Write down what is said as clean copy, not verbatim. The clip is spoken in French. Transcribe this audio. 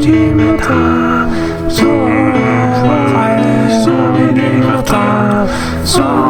ที่ไม่ทำสู้ไว้สู้ไม่ดีก็ตามสู้